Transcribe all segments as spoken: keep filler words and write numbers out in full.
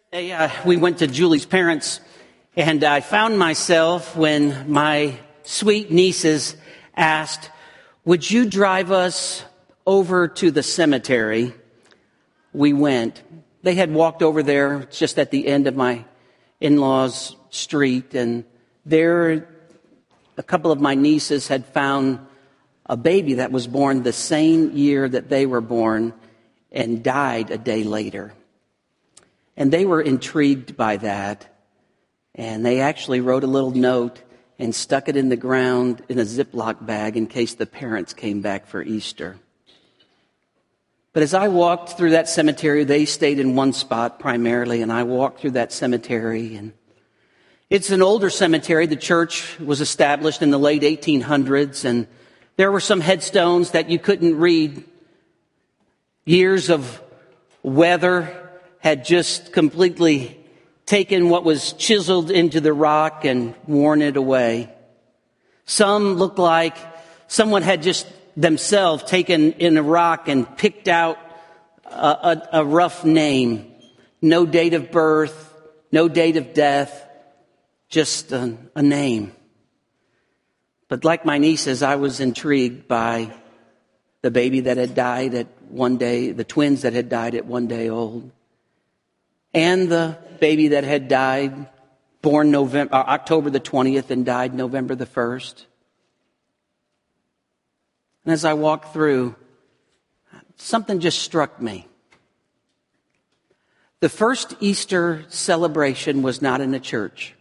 Hey, uh, we went to Julie's parents, and I found myself when my sweet nieces asked, would you drive us over to the cemetery? We went. They had walked over there just at the end of my in-laws' street, and there a couple of my nieces had found a baby that was born the same year that they were born and died a day later. And they were intrigued by that. And they actually wrote a little note and stuck it in the ground in a Ziploc bag in case the parents came back for Easter. But as I walked through that cemetery, they stayed in one spot primarily, and I walked through that cemetery. And it's an older cemetery. The church was established in the late eighteen hundreds, and there were some headstones that you couldn't read. Years of weather had just completely taken what was chiseled into the rock and worn it away. Some looked like someone had just themselves taken in a rock and picked out a, a, a rough name. No date of birth, no date of death, just a, a name. But like my nieces, I was intrigued by the baby that had died at one day, the twins that had died at one day old. And the baby that had died, born November, uh, October the twentieth and died November the first. And as I walked through, something just struck me. The first Easter celebration was not in a church.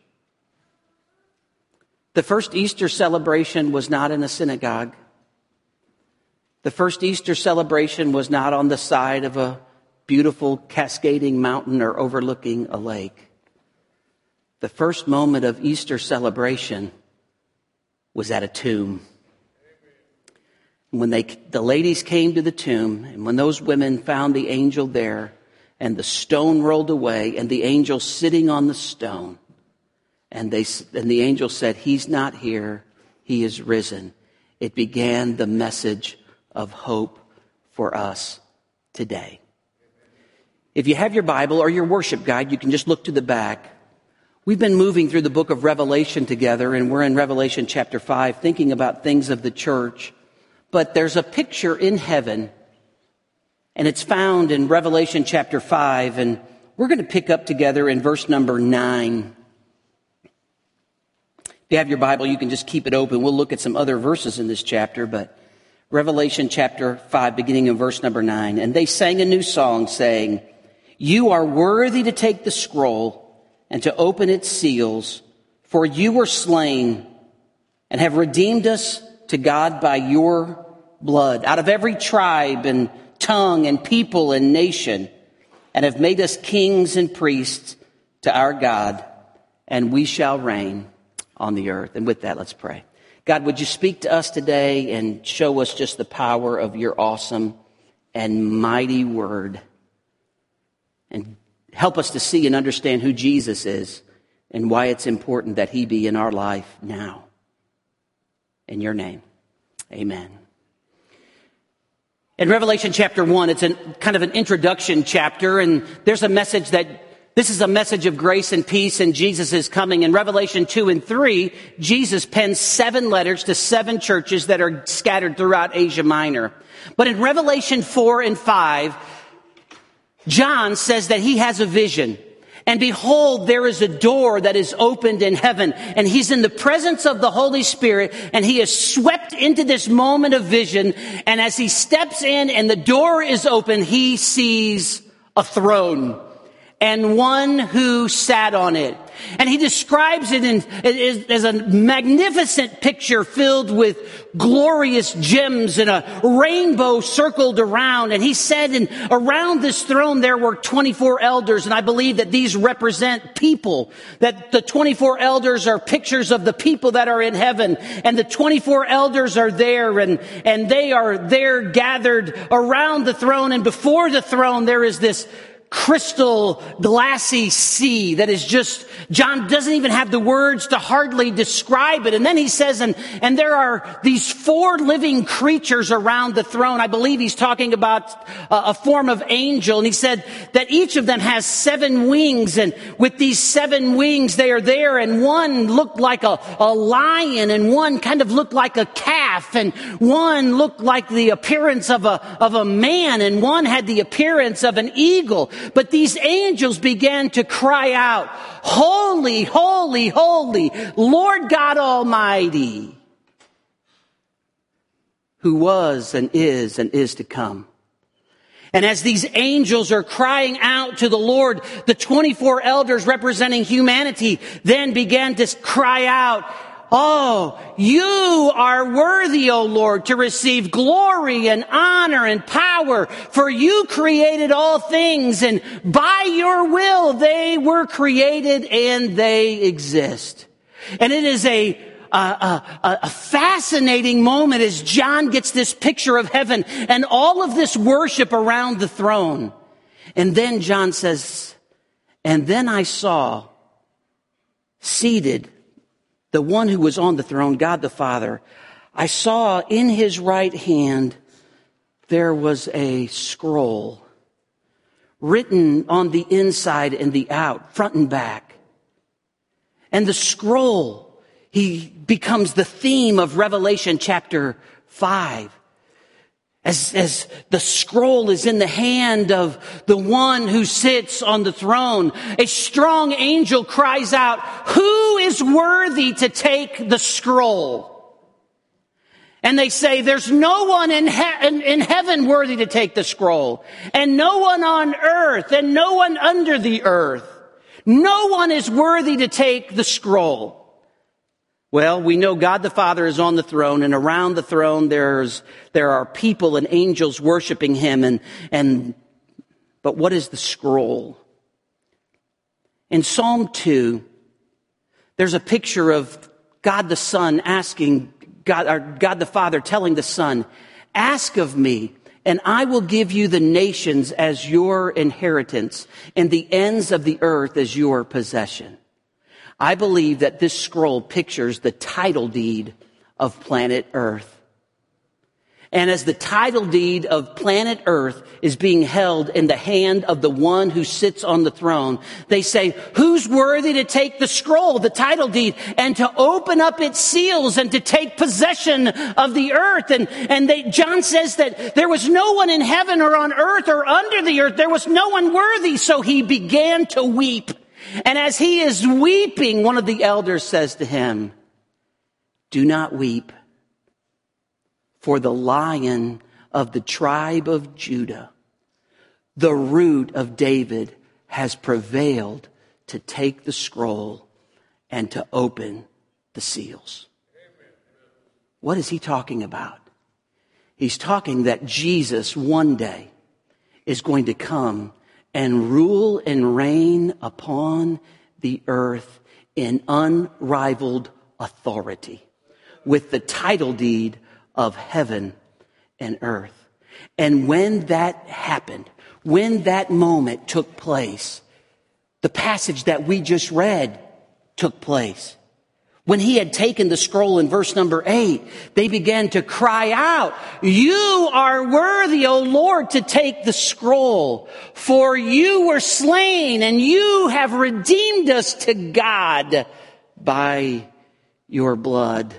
The first Easter celebration was not in a synagogue. The first Easter celebration was not on the side of a beautiful cascading mountain or overlooking a lake. The first moment of Easter celebration was at a tomb. When they, the ladies came to the tomb, and when those women found the angel there, and the stone rolled away, and the angel sitting on the stone, and they, and the angel said, "He's not here, he is risen." It began the message of hope for us today. If you have your Bible or your worship guide, you can just look to the back. We've been moving through the book of Revelation together, and we're in Revelation chapter five, thinking about things of the church. But there's a picture in heaven, and it's found in Revelation chapter five, and we're going to pick up together in verse number nine. If you have your Bible, you can just keep it open. We'll look at some other verses in this chapter, but Revelation chapter five, beginning in verse number nine. And they sang a new song, saying, "You are worthy to take the scroll and to open its seals, for you were slain and have redeemed us to God by your blood out of every tribe and tongue and people and nation, and have made us kings and priests to our God, and we shall reign on the earth." And with that, let's pray. God, would you speak to us today and show us just the power of your awesome and mighty word, and help us to see and understand who Jesus is and why it's important that he be in our life now. In your name, amen. In Revelation chapter one, it's a kind of an introduction chapter, and there's a message that this is a message of grace and peace, and Jesus is coming. In Revelation two and three, Jesus pens seven letters to seven churches that are scattered throughout Asia Minor. But in Revelation four and five, John says that he has a vision. And behold, there is a door that is opened in heaven, and he's in the presence of the Holy Spirit, and he is swept into this moment of vision. And as he steps in and the door is open, he sees a throne and one who sat on it. And he describes it in, as a magnificent picture filled with glorious gems and a rainbow circled around. And he said, and around this throne there were twenty-four elders. And I believe that these represent people, that the twenty-four elders are pictures of the people that are in heaven. And the twenty-four elders are there, and, and they are there gathered around the throne. And before the throne there is this crystal glassy sea that is just, John doesn't even have the words to hardly describe it. And then he says, and, and there are these four living creatures around the throne. I believe he's talking about a, a form of angel. And he said that each of them has seven wings. And with these seven wings, they are there. And one looked like a, a lion, and one kind of looked like a calf, and one looked like the appearance of a, of a man, and one had the appearance of an eagle. But these angels began to cry out, "Holy, holy, holy, Lord God Almighty, who was and is and is to come." And as these angels are crying out to the Lord, the twenty-four elders representing humanity then began to cry out, "Oh, you are worthy, O Lord, to receive glory and honor and power, for you created all things, and by your will they were created and they exist." And it is a A, a, a fascinating moment as John gets this picture of heaven and all of this worship around the throne. And then John says, "And then I saw seated the one who was on the throne, God the Father. I saw in his right hand there was a scroll written on the inside and the out, front and back. And the scroll, he becomes the theme of Revelation chapter five. As, as the scroll is in the hand of the one who sits on the throne, a strong angel cries out, "Who is worthy to take the scroll?" And they say, "There's no one in, he- in, in heaven worthy to take the scroll, and no one on earth, and no one under the earth. No one is worthy to take the scroll." Well, we know God the Father is on the throne, and around the throne there's, there are people and angels worshiping him. And, and, but what is the scroll? In Psalm two, there's a picture of God the Son asking, God, or God the Father telling the Son, "Ask of me, and I will give you the nations as your inheritance, and the ends of the earth as your possession." I believe that this scroll pictures the title deed of planet Earth. And as the title deed of planet Earth is being held in the hand of the one who sits on the throne, they say, "Who's worthy to take the scroll, the title deed, and to open up its seals and to take possession of the earth?" And, and they, John says that there was no one in heaven or on earth or under the earth. There was no one worthy. So he began to weep. And as he is weeping, one of the elders says to him, "Do not weep, for the Lion of the tribe of Judah, the Root of David, has prevailed to take the scroll and to open the seals." What is he talking about? He's talking that Jesus one day is going to come and rule and reign upon the earth in unrivaled authority with the title deed of heaven and earth. And when that happened, when that moment took place, the passage that we just read took place. When he had taken the scroll in verse number eight, they began to cry out, "You are worthy, O Lord, to take the scroll, for you were slain and you have redeemed us to God by your blood."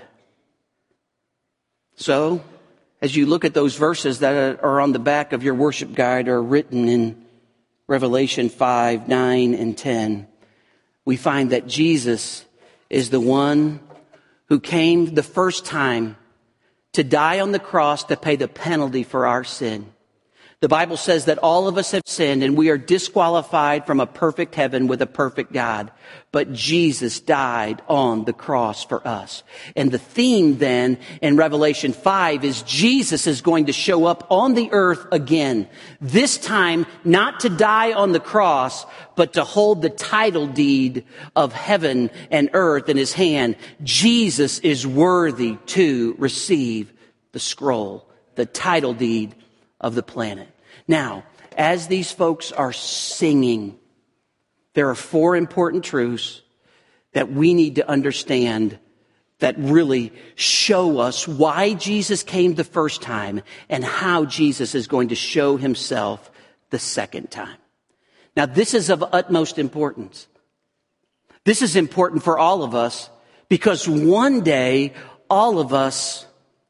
So, as you look at those verses that are on the back of your worship guide or written in Revelation five, nine, and ten, we find that Jesus is the one who came the first time to die on the cross to pay the penalty for our sin. The Bible says that all of us have sinned and we are disqualified from a perfect heaven with a perfect God. But Jesus died on the cross for us. And the theme then in Revelation five is Jesus is going to show up on the earth again. This time not to die on the cross, but to hold the title deed of heaven and earth in his hand. Jesus is worthy to receive the scroll, the title deed of the planet. Now, as these folks are singing, there are four important truths that we need to understand that really show us why Jesus came the first time and how Jesus is going to show himself the second time. Now, this is of utmost importance. This is important for all of us because one day all of us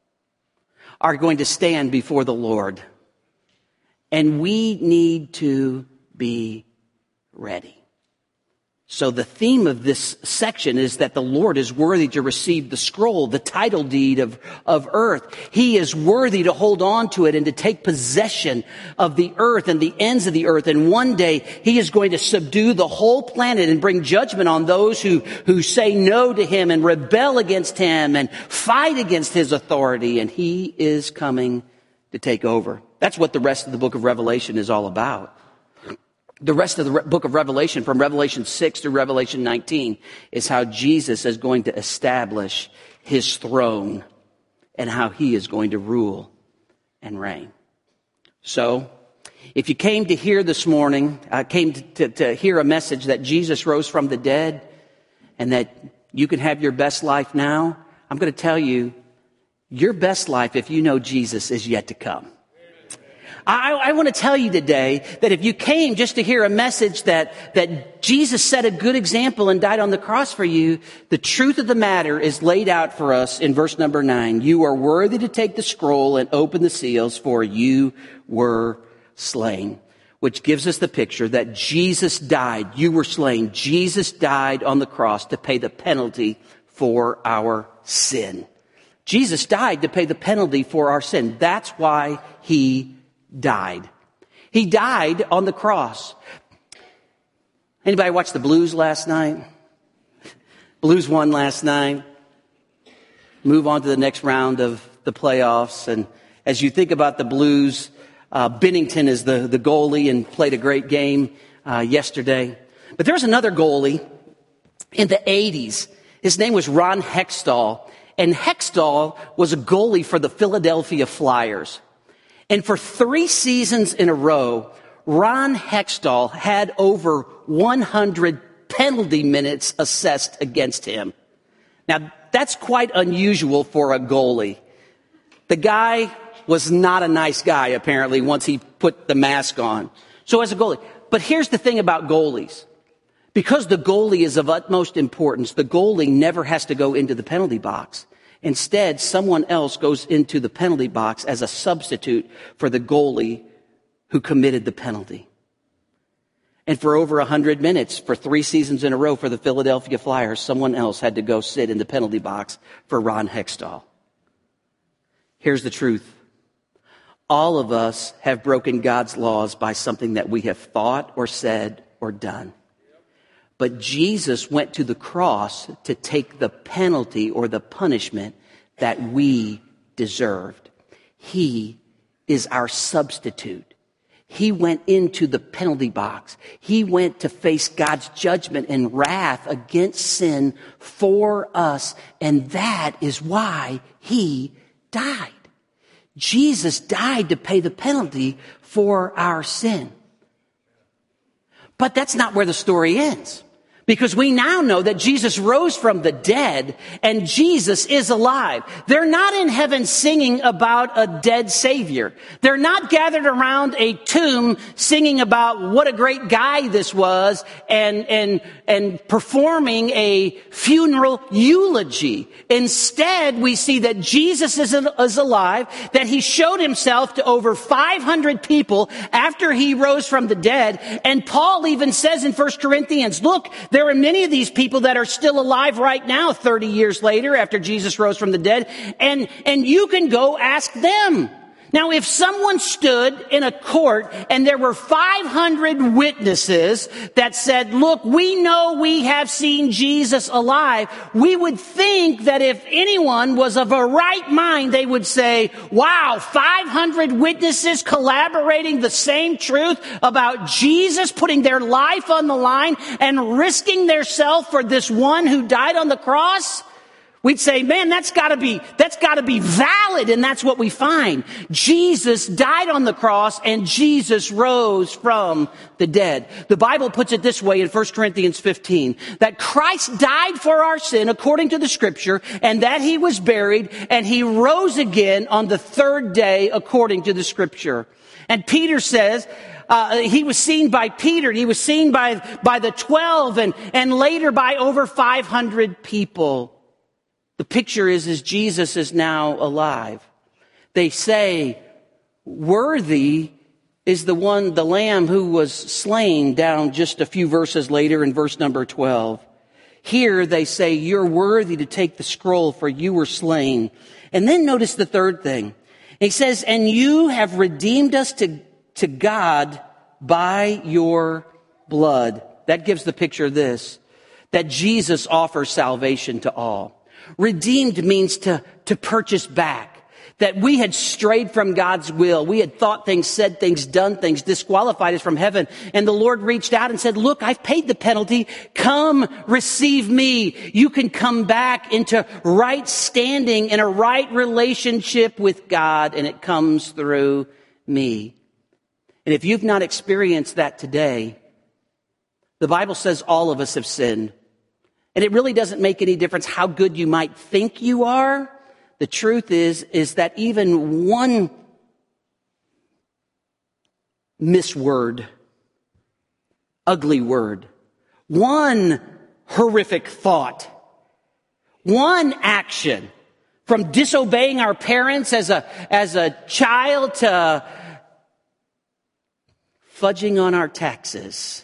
are going to stand before the Lord, and we need to be ready. So the theme of this section is that the Lord is worthy to receive the scroll, the title deed of, of earth. He is worthy to hold on to it and to take possession of the earth and the ends of the earth. And one day he is going to subdue the whole planet and bring judgment on those who, who say no to him and rebel against him and fight against his authority. And he is coming to take over. That's what the rest of the book of Revelation is all about. The rest of the re- book of Revelation, from Revelation six through Revelation nineteen, is how Jesus is going to establish his throne and how he is going to rule and reign. So, if you came to hear this morning, uh, came to, to, to hear a message that Jesus rose from the dead and that you can have your best life now, I'm going to tell you, your best life, if you know Jesus, is yet to come. I, I want to tell you today that if you came just to hear a message that, that Jesus set a good example and died on the cross for you, the truth of the matter is laid out for us in verse number nine. You are worthy to take the scroll and open the seals, for you were slain. Which gives us the picture that Jesus died. You were slain. Jesus died on the cross to pay the penalty for our sin. Jesus died to pay the penalty for our sin. That's why he died. He died on the cross. Anybody watch the Blues last night? Blues won last night. Move on to the next round of the playoffs. And as you think about the Blues, uh, Bennington is the, the goalie and played a great game uh, yesterday. But there was another goalie in the eighties. His name was Ron Hextall. And Hextall was a goalie for the Philadelphia Flyers. And for three seasons in a row, Ron Hextall had over one hundred penalty minutes assessed against him. Now, that's quite unusual for a goalie. The guy was not a nice guy, apparently, once he put the mask on. So as a goalie. But here's the thing about goalies. Because the goalie is of utmost importance, the goalie never has to go into the penalty box. Instead, someone else goes into the penalty box as a substitute for the goalie who committed the penalty. And for over one hundred minutes, for three seasons in a row for the Philadelphia Flyers, someone else had to go sit in the penalty box for Ron Hextall. Here's the truth. All of us have broken God's laws by something that we have thought or said or done. But Jesus went to the cross to take the penalty or the punishment that we deserved. He is our substitute. He went into the penalty box. He went to face God's judgment and wrath against sin for us. And that is why he died. Jesus died to pay the penalty for our sin. But that's not where the story ends. Because we now know that Jesus rose from the dead and Jesus is alive. They're not in heaven singing about a dead Savior. They're not gathered around a tomb singing about what a great guy this was and, and, and performing a funeral eulogy. Instead, we see that Jesus is, is alive, that he showed himself to over five hundred people after he rose from the dead. And Paul even says in First Corinthians, look, there are many of these people that are still alive right now, thirty years later, after Jesus rose from the dead, and, and you can go ask them. Now, if someone stood in a court and there were five hundred witnesses that said, look, we know we have seen Jesus alive, we would think that if anyone was of a right mind, they would say, wow, five hundred witnesses collaborating the same truth about Jesus, putting their life on the line and risking their self for this one who died on the cross? We'd say, man, that's gotta be, that's gotta be valid. And that's what we find. Jesus died on the cross and Jesus rose from the dead. The Bible puts it this way in First Corinthians fifteen, that Christ died for our sin according to the scripture, and that he was buried and he rose again on the third day according to the scripture. And Peter says, Uh, he was seen by Peter, and he was seen by, by the twelve, and, and later by over five hundred people. The picture is, is Jesus is now alive. They say, worthy is the one, the lamb who was slain, down just a few verses later in verse number twelve. Here they say, you're worthy to take the scroll, for you were slain. And then notice the third thing. He says, and you have redeemed us to, to God by your blood. That gives the picture of this, that Jesus offers salvation to all. Redeemed means to, to purchase back. That we had strayed from God's will. We had thought things, said things, done things, disqualified us from heaven. And the Lord reached out and said, look, I've paid the penalty. Come receive me. You can come back into right standing in a right relationship with God, and it comes through me. And if you've not experienced that today, the Bible says all of us have sinned. And it really doesn't make any difference how good you might think you are. The truth is, is that even one misword, ugly word, one horrific thought, one action, from disobeying our parents as a, as a child to fudging on our taxes,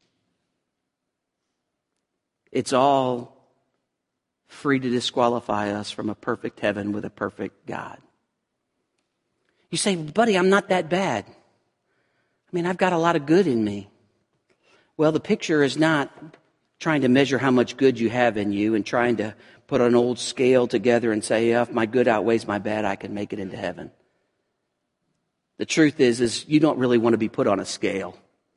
it's all free to disqualify us from a perfect heaven with a perfect God. You say, buddy, I'm not that bad. I mean, I've got a lot of good in me. Well, the picture is not trying to measure how much good you have in you and trying to put an old scale together and say, yeah, if my good outweighs my bad, I can make it into heaven. The truth is, is you don't really want to be put on a scale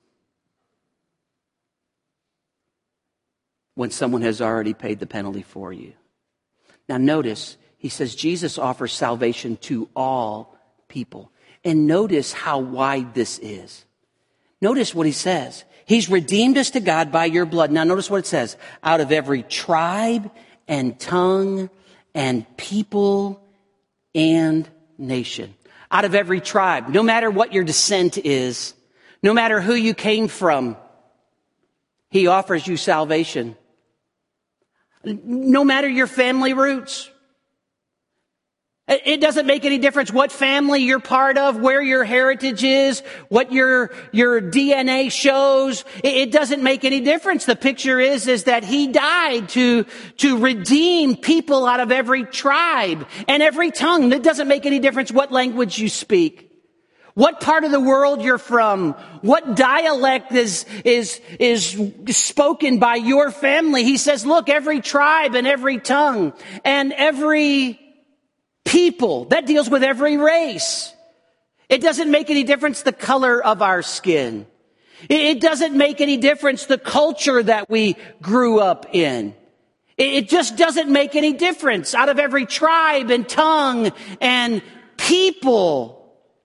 when someone has already paid the penalty for you. Now notice, he says Jesus offers salvation to all people. And notice how wide this is. Notice what he says. He's redeemed us to God by your blood. Now notice what it says. Out of every tribe and tongue and people and nation. Out of every tribe. No matter what your descent is. No matter who you came from. He offers you salvation. No matter your family roots. It doesn't make any difference what family you're part of, where your heritage is, what your, your D N A shows. It doesn't make any difference. The picture is, is that he died to, to redeem people out of every tribe and every tongue. It doesn't make any difference what language you speak. What part of the world you're from, what dialect is, is, is spoken by your family. He says, look, every tribe and every tongue and every people, that deals with every race. It doesn't make any difference the color of our skin. It doesn't make any difference the culture that we grew up in. It just doesn't make any difference. Out of every tribe and tongue and people.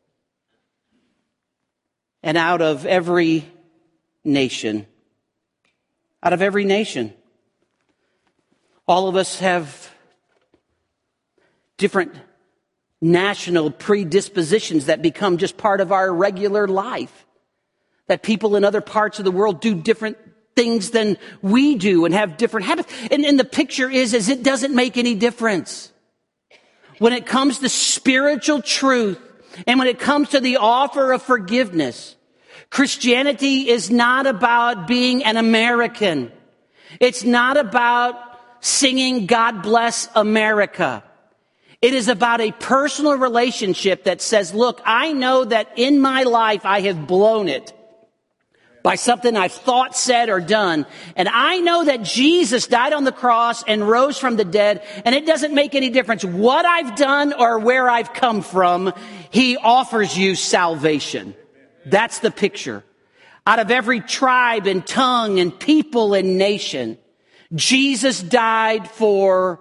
And out of every nation. Out of every nation. All of us have different national predispositions that become just part of our regular life. That people in other parts of the world do different things than we do and have different habits. And, and the picture is, is it doesn't make any difference. When it comes to spiritual truth, and when it comes to the offer of forgiveness, Christianity is not about being an American. It's not about singing God Bless America. It is about a personal relationship that says, look, I know that in my life I have blown it by something I've thought, said, or done. And I know that Jesus died on the cross and rose from the dead. And it doesn't make any difference what I've done or where I've come from. He offers you salvation. That's the picture. Out of every tribe and tongue and people and nation, Jesus died for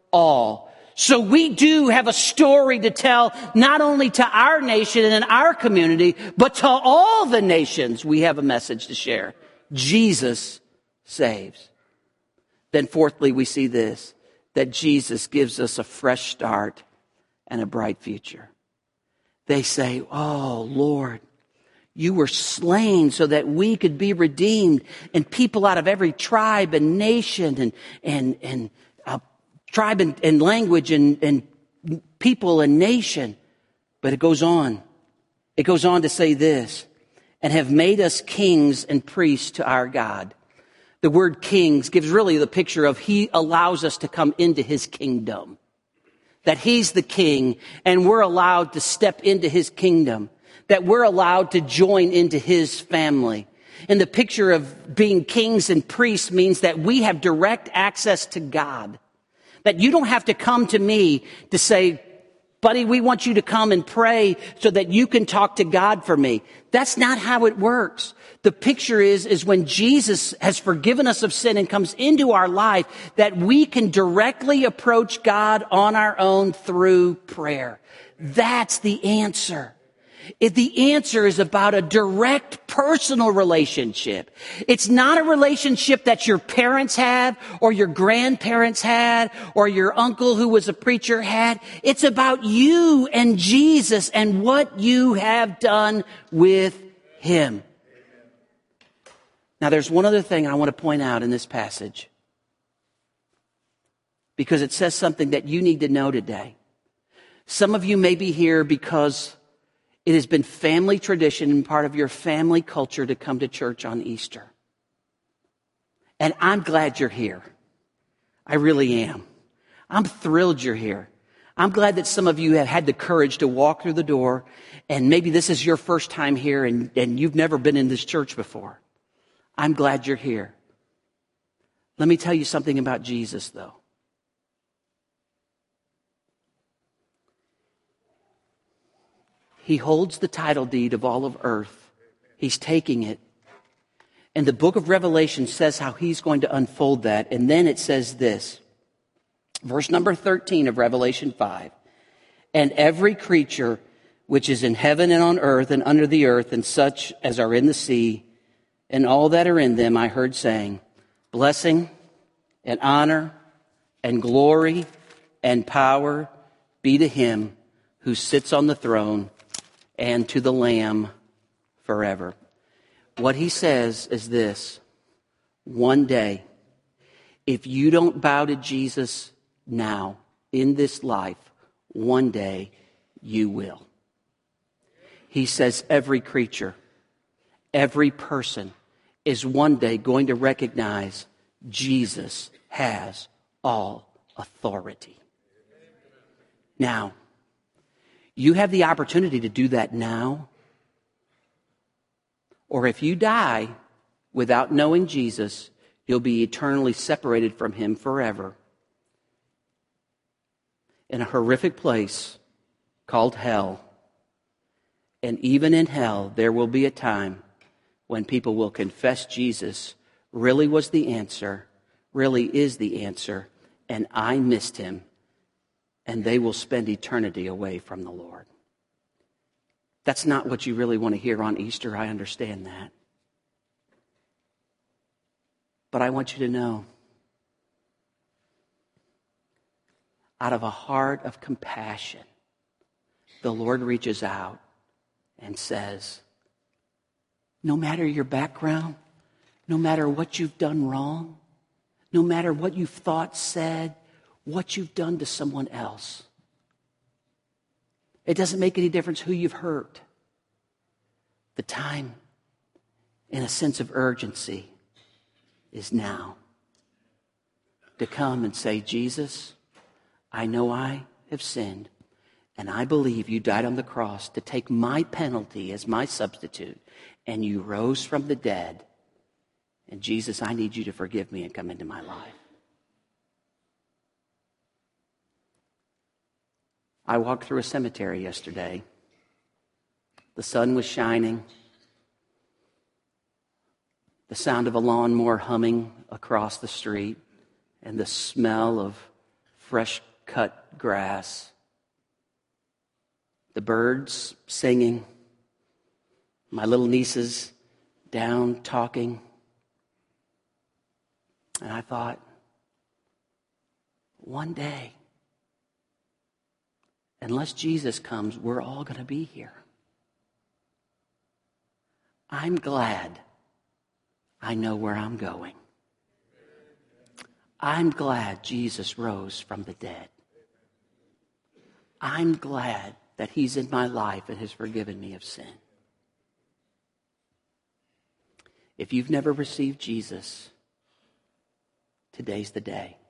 all. So we do have a story to tell, not only to our nation and our community, but to all the nations. We have a message to share. Jesus saves. Then fourthly, we see this, that Jesus gives us a fresh start and a bright future. They say, oh, Lord, you were slain so that we could be redeemed, and people out of every tribe and nation and, and, and uh, tribe and, and language and, and people and nation. But it goes on. It goes on to say this, and have made us kings and priests to our God. The word kings gives really the picture of he allows us to come into his kingdom. That he's the king and we're allowed to step into his kingdom. That we're allowed to join into his family. And the picture of being kings and priests means that we have direct access to God. That you don't have to come to me to say, buddy, we want you to come and pray so that you can talk to God for me. That's not how it works. The picture is, is when Jesus has forgiven us of sin and comes into our life, that we can directly approach God on our own through prayer. That's the answer. If the answer is about a direct personal relationship. It's not a relationship that your parents have or your grandparents had or your uncle who was a preacher had. It's about you and Jesus and what you have done with him. Now, there's one other thing I want to point out in this passage, because it says something that you need to know today. Some of you may be here because it has been family tradition and part of your family culture to come to church on Easter. And I'm glad you're here. I really am. I'm thrilled you're here. I'm glad that some of you have had the courage to walk through the door, and maybe this is your first time here and, and you've never been in this church before. I'm glad you're here. Let me tell you something about Jesus, though. He holds the title deed of all of earth. He's taking it. And the book of Revelation says how he's going to unfold that. And then it says this. Verse number thirteen of Revelation five. And every creature which is in heaven and on earth and under the earth and such as are in the sea and all that are in them, I heard saying, blessing and honor and glory and power be to him who sits on the throne and to the Lamb forever. What he says is this: one day, if you don't bow to Jesus now in this life, one day you will. He says every creature, every person is one day going to recognize Jesus has all authority. Now, you have the opportunity to do that now. Or if you die without knowing Jesus, you'll be eternally separated from him forever in a horrific place called hell. And even in hell, there will be a time when people will confess Jesus really was the answer, really is the answer, and I missed him. And they will spend eternity away from the Lord. That's not what you really want to hear on Easter. I understand that. But I want you to know, out of a heart of compassion, the Lord reaches out and says, no matter your background, no matter what you've done wrong, no matter what you've thought, said, what you've done to someone else, it doesn't make any difference who you've hurt. The time, in a sense of urgency, is now to come and say, Jesus, I know I have sinned, and I believe you died on the cross to take my penalty as my substitute, and you rose from the dead. And Jesus, I need you to forgive me and come into my life. I walked through a cemetery yesterday. The sun was shining. The sound of a lawnmower humming across the street, and the smell of fresh cut grass, the birds singing, my little nieces down talking. And I thought, one day, unless Jesus comes, we're all going to be here. I'm glad I know where I'm going. I'm glad Jesus rose from the dead. I'm glad that he's in my life and has forgiven me of sin. If you've never received Jesus, today's the day.